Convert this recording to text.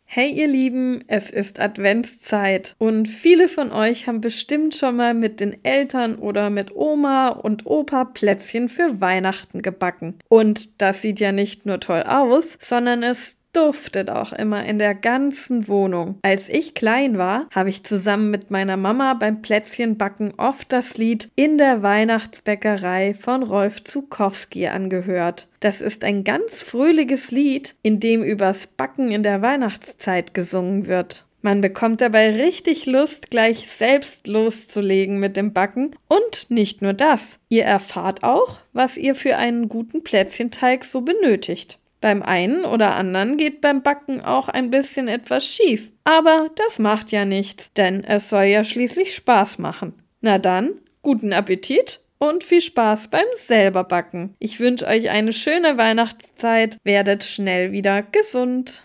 Hey ihr Lieben, es ist Adventszeit und viele von euch haben bestimmt schon mal mit den Eltern oder mit Oma und Opa Plätzchen für Weihnachten gebacken. Und das sieht ja nicht nur toll aus, sondern es duftet auch immer in der ganzen Wohnung. Als ich klein war, habe ich zusammen mit meiner Mama beim Plätzchenbacken oft das Lied In der Weihnachtsbäckerei von Rolf Zuckowski angehört. Das ist ein ganz fröhliches Lied, in dem übers Backen in der Weihnachtszeit gesungen wird. Man bekommt dabei richtig Lust, gleich selbst loszulegen mit dem Backen. Und nicht nur das, ihr erfahrt auch, was ihr für einen guten Plätzchenteig so benötigt. Beim einen oder anderen geht beim Backen auch ein bisschen etwas schief. Aber das macht ja nichts, denn es soll ja schließlich Spaß machen. Na dann, guten Appetit und viel Spaß beim selber Backen. Ich wünsche euch eine schöne Weihnachtszeit. Werdet schnell wieder gesund.